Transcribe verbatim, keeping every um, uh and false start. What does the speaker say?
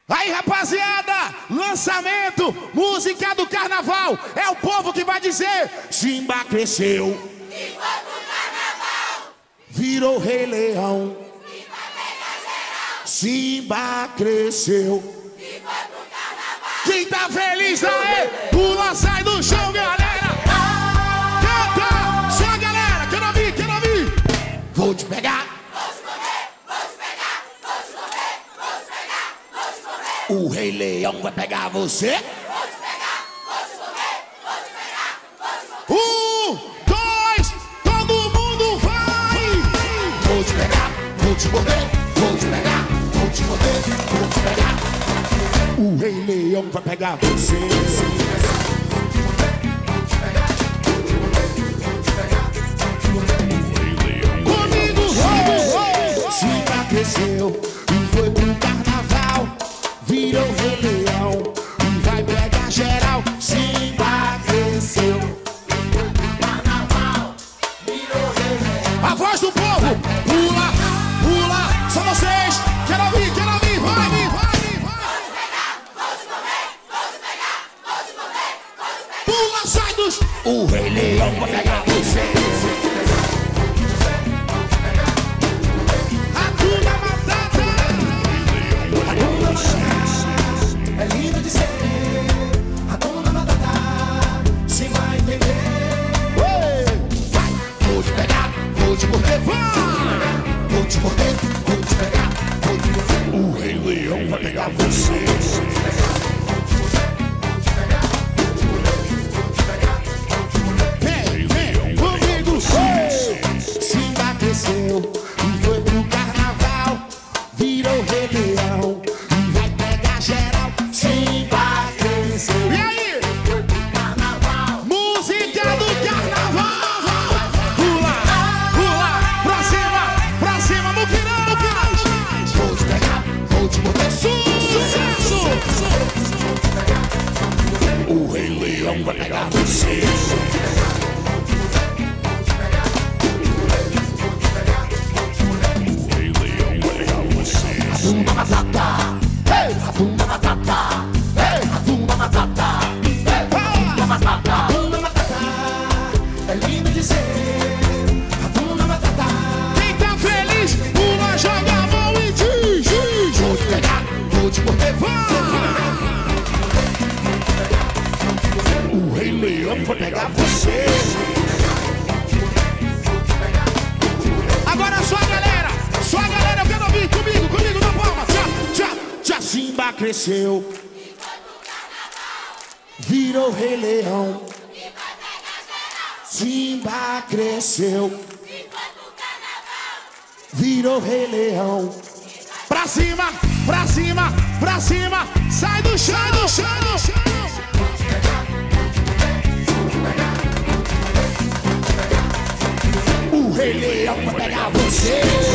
Aí, rapaziada, lançamento, música do carnaval. É o povo que vai dizer: Simba cresceu e foi pro carnaval. Virou Rei Leão. E vai pegar geral. Simba cresceu E foi pro carnaval. Quem tá feliz aí, pula, sai do chão, galera. Canta, só a galera, quero ouvir, quero ouvir. Vou te pegar. O Rei Leão vai pegar você. Vou te pegar, vou te comer, vou te pegar, vou te comer. Um, dois, todo mundo vai. Vou te pegar, vou te morder, vou te pegar, vou te morder, vou te pegar. O Rei Leão vai pegar você. Comigo, oh, oh. Simba cresceu e foi pro carnaval. Virou Rei Leão e vai pegar geral. Simba cresceu. Carnaval, virou Rei Leão. A voz do povo, pula, pula, só vocês. Quero ouvir, quero ouvir, vai, vai, vai, vai. Vou te pegar, vou te comer, vou te pegar, vou te comer, vou te pegar. Pula, sai dos. O Rei Leão vai pegar você. Hakuna Matata. É lindo de ser, Hakuna Matata, sim vai entender. Vai, vou te pegar, vou te morder, vai. Vou te morder, vou te pegar, vou te morder. O Rei Leão vai pegar você. Vem, vem, comigo, Simba cresceu e foi pro carnaval. Virou Rei Leão e vai pegar geral. Simba cresceu. E aí? Carnaval, Música do carnaval. Pula, pula, pra cima, pra cima, muquirão, muquirão. Vou te pegar, vou te morder. Sucesso! O Rei Leão vai pegar você. O Rei Leão vai pegar você. Hakuna Matata. Hey, Hakuna Matata. Hey, Hakuna Matata. Hakuna Matata, Hakuna Matata, é lindo de ser, Hakuna Matata. Quem tá feliz, pula, joga a mão e diz, diz. Vou te pegar, vou te morder, vai. O Rei Leão vai pegar você. Agora só a galera, só a galera, eu quero ouvir comigo, comigo na palma. Já, já, já. Simba cresceu, e foi pro carnaval. virou Rei Leão. E vai pegar geral. Simba cresceu, E foi pro carnaval. virou Rei Leão. Pra cima, pra cima, pra cima. Sai do chão, do chão, do chão. O Rei Leão vai pegar você.